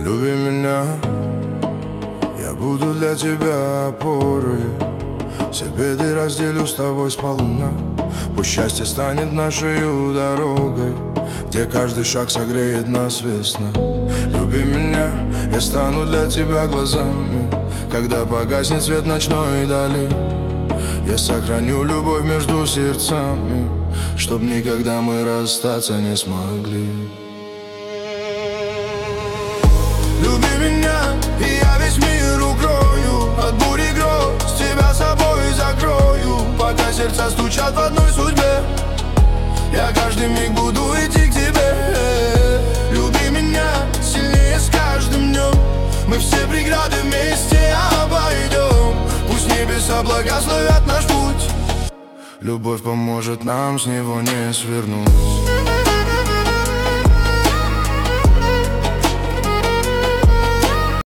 Люби меня, я буду для тебя опорой. Все беды разделю с тобой сполна. Пусть счастье станет нашей дорогой, где каждый шаг согреет нас весна. Люби меня, я стану для тебя глазами, когда погаснет свет ночной дали. Я сохраню любовь между сердцами, чтоб никогда мы расстаться не смогли. Люби меня, и я весь мир укрою от бури гроз, тебя собой закрою. Пока сердца стучат в одной судьбе, я каждый миг буду идти к тебе. Люби меня сильнее с каждым днем, мы все преграды вместе обойдем. Пусть небеса благословят наш путь, любовь поможет нам с него не свернуть.